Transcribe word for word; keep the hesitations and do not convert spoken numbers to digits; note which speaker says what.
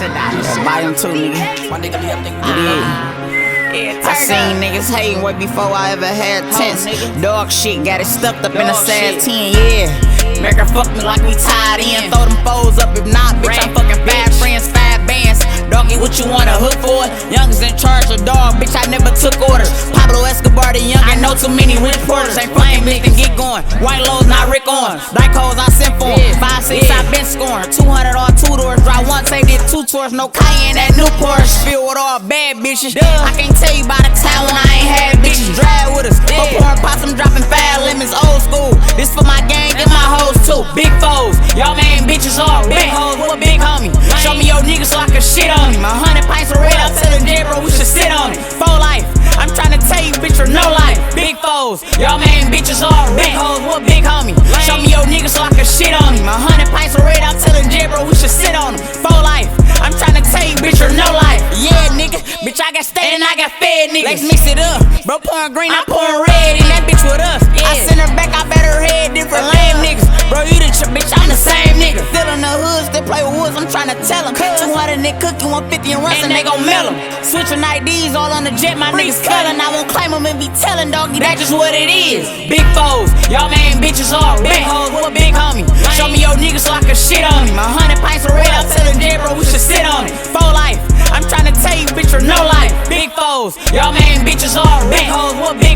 Speaker 1: Volume two, nigga.
Speaker 2: My nigga, I think
Speaker 1: Yeah. I seen niggas hating way before I ever had tents. Dog shit got it stuffed up in a sad ten, yeah. Make her fuck me like we tied in. Throw them foes up, if not, bitch, I'm fucking five friends, five bands. Doggy, what you want a hook for? Young's in charge of dog, bitch, I never took orders. Pablo Escobar, the young, I know too many rich porters. Ain't fucking bitch to get going. White lows, not Rick on. Dyke hoes, I sent for 'em. Five, six, I been scoring. two hundred on two doors. Drive one, take it two tours. No Cayenne, that new Porsche. Filled with all bad bitches. I can't tell you by the time when I ain't had bitches. Drive with us. But pouring pots, I'm dropping five lemons. Old school. This for my gang and my hoes too. Big foes. Y'all man bitches all big hoes. What a big homie. Show me your niggas so I can shit on him. A hundred pints of red, I'm telling Jay, bro, we should sit on it. For life. I'm trying to tell you, bitch, for no life. Big foes. Y'all man bitches all big hoes. What a big homie. Show me your niggas so I can shit on him. A hundred pints of red, I'm telling Jay, bro, we should sit on him. For life. I'm trying to tell you, bitch, for no life. Yeah, nigga. Bitch, I got stayed and I got fed, nigga. Let's mix it up. Bro, pouring green, I'm pouring red. And that bitch with us. I send her back, I bet her head different lame niggas. Bro, you the ch- bitch, I'm the same nigga. Still in the hoods, they play with woods, I'm trying to tell them. two hundred Nick cookie, one fifty and runs, and they gon' mail them. Switching I Ds all on the jet, my niggas cullin'. I won't claim them and be telling, doggy, that's just what it is. Big foes, y'all man bitches all big hoes, what a big homie. Show me your niggas so I can shit on him. A hundred pints of red, I'm telling Jay, bro, we should sit on it. For life, I'm trying to tell you, bitch, for no life. Big foes, y'all man bitches all big hoes, what a big